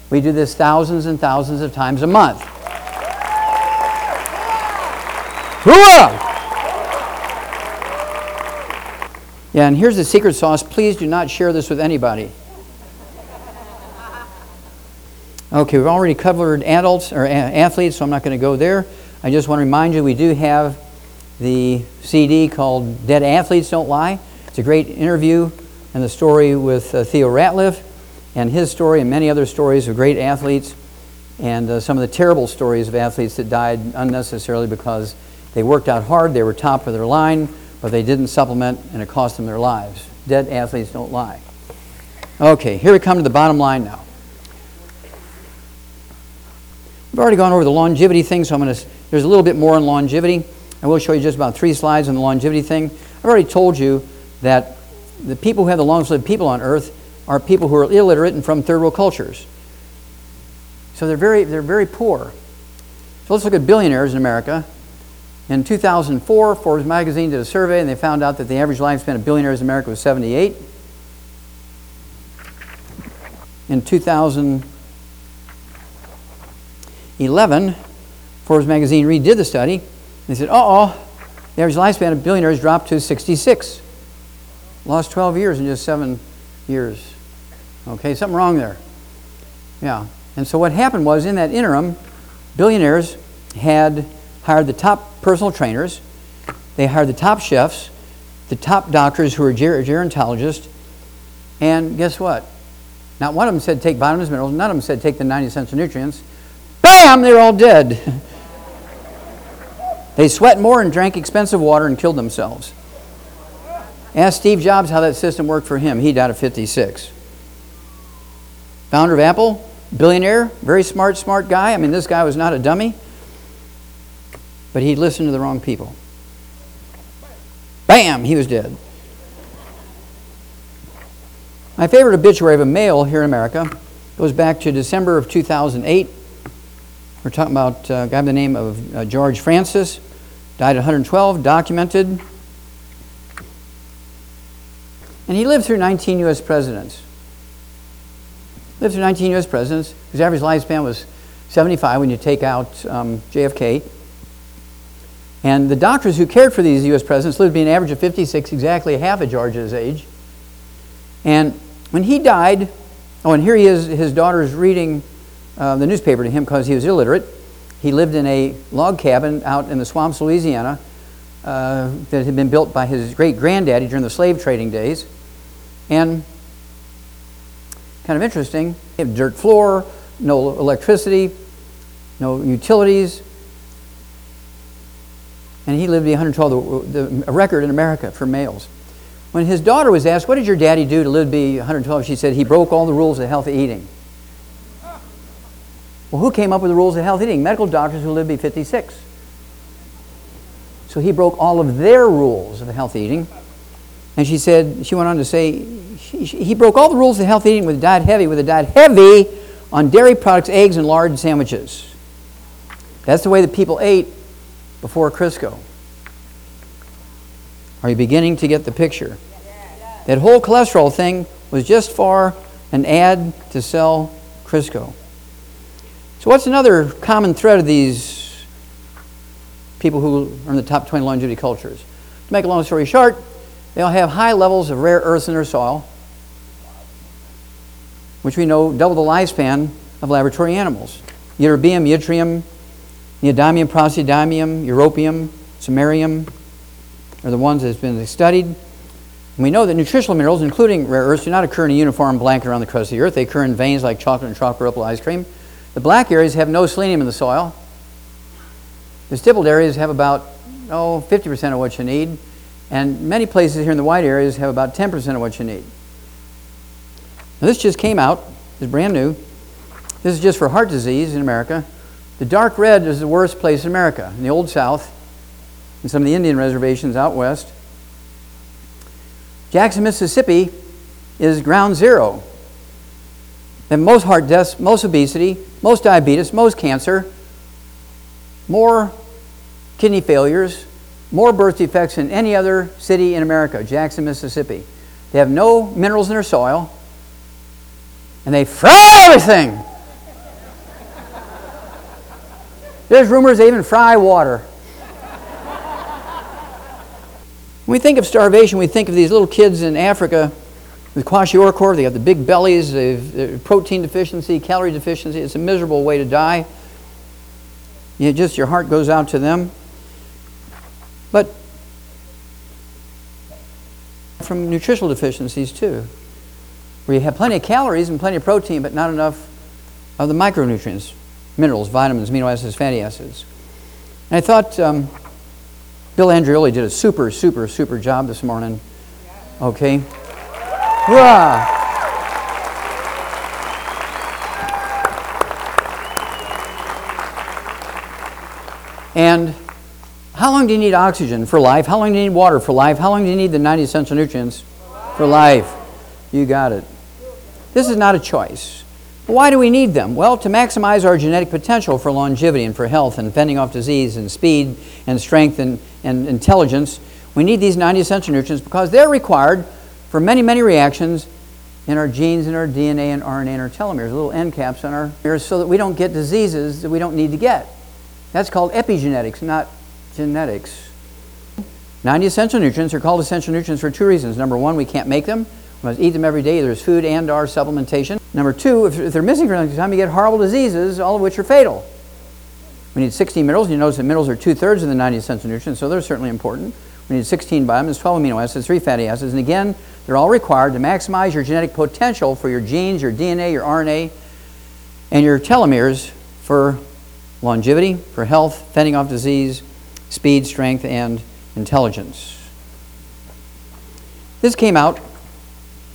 We do this thousands and thousands of times a month. Hooah! Yeah, and here's the secret sauce. Please do not share this with anybody. Okay, we've already covered adults or athletes, so I'm not going to go there. I just want to remind you we do have the CD called Dead Athletes Don't Lie. It's a great interview and the story with Theo Ratliff and his story and many other stories of great athletes and some of the terrible stories of athletes that died unnecessarily because they worked out hard, they were top of their line, but they didn't supplement and it cost them their lives. Dead athletes don't lie. Okay, here we come to the bottom line now. We've already gone over the longevity thing, so there's a little bit more on longevity. I will show you just about 3 slides on the longevity thing. I've already told you that the people who have the longest lived people on earth are people who are illiterate and from third world cultures. So they're very poor. So let's look at billionaires in America. In 2004, Forbes magazine did a survey and they found out that the average lifespan of billionaires in America was 78. In 2011, Forbes magazine redid the study. They said, the average lifespan of billionaires dropped to 66. Lost 12 years in just 7 years. Okay, something wrong there. Yeah. And so what happened was, in that interim, billionaires had hired the top personal trainers, they hired the top chefs, the top doctors who were gerontologists, and guess what? Not one of them said take vitamins, minerals, none of them said take the 90 essential nutrients. Bam! They're all dead. They sweat more and drank expensive water and killed themselves. Ask Steve Jobs how that system worked for him. He died at 56. Founder of Apple, billionaire, very smart guy. I mean, this guy was not a dummy. But he listened to the wrong people. Bam! He was dead. My favorite obituary of a male here in America goes back to December of 2008. We're talking about a guy by the name of George Francis. Died at 112, documented. And he lived through 19 U.S. presidents. Lived through 19 U.S. presidents. His average lifespan was 75 when you take out JFK. And the doctors who cared for these U.S. presidents lived to be an average of 56, exactly half of George's age. And when he died, and here he is, his daughter's reading the newspaper to him because he was illiterate. He lived in a log cabin out in the swamps, Louisiana, that had been built by his great-granddaddy during the slave trading days. And kind of interesting, he had dirt floor, no electricity, no utilities. And he lived to be 112, a record in America for males. When his daughter was asked, what did your daddy do to live to be 112? She said, he broke all the rules of healthy eating. Well, who came up with the rules of healthy eating? Medical doctors who lived to be 56. So he broke all of their rules of healthy eating. And she went on to say, he broke all the rules of healthy eating with a diet heavy on dairy products, eggs, and lard sandwiches. That's the way that people ate before Crisco. Are you beginning to get the picture? That whole cholesterol thing was just for an ad to sell Crisco. So what's another common thread of these people who are in the top 20 longevity cultures? To make a long story short, they all have high levels of rare earths in their soil, which we know double the lifespan of laboratory animals. Ytterbium, yttrium, neodymium, praseodymium, europium, samarium are the ones that have been studied. And we know that nutritional minerals, including rare earths, do not occur in a uniform blanket around the crust of the earth. They occur in veins like chocolate and chocolate ripple ice cream. The black areas have no selenium in the soil. The stippled areas have about 50% of what you need. And many places here in the white areas have about 10% of what you need. Now this just came out. It's brand new. This is just for heart disease in America. The dark red is the worst place in America, in the Old South, and some of the Indian reservations out west. Jackson, Mississippi is ground zero. They have most heart deaths, most obesity, most diabetes, most cancer, more kidney failures, more birth defects than any other city in America, Jackson, Mississippi. They have no minerals in their soil, and they fry everything. There's rumors they even fry water. When we think of starvation, we think of these little kids in Africa with kwashiorkor. They got the big bellies, they've protein deficiency, calorie deficiency. It's a miserable way to die. Your heart goes out to them. But from nutritional deficiencies too, where you have plenty of calories and plenty of protein, but not enough of the micronutrients, minerals, vitamins, amino acids, fatty acids. And I thought Bill Andreoli did a super job this morning. Okay. Hurrah! And how long do you need oxygen for life? How long do you need water for life? How long do you need the 90 essential nutrients for life? You got it. This is not a choice. But why do we need them? Well, to maximize our genetic potential for longevity and for health and fending off disease and speed and strength and intelligence, we need these 90 essential nutrients because they're required for many reactions in our genes, in our DNA and RNA and our telomeres, little end caps on our ears, so that we don't get diseases that we don't need to get. That's called epigenetics, not genetics. 90 essential nutrients are called essential nutrients for two reasons. Number one, we can't make them. We must eat them every day, either as food and or supplementation. Number two, if they're missing for any time, you get horrible diseases, all of which are fatal. We need 16 minerals. You notice that minerals are 2/3 of the 90 essential nutrients, so they're certainly important. We need 16 vitamins, 12 amino acids, 3 fatty acids, and again, they're all required to maximize your genetic potential for your genes, your DNA, your RNA, and your telomeres for longevity, for health, fending off disease, speed, strength, and intelligence. This came out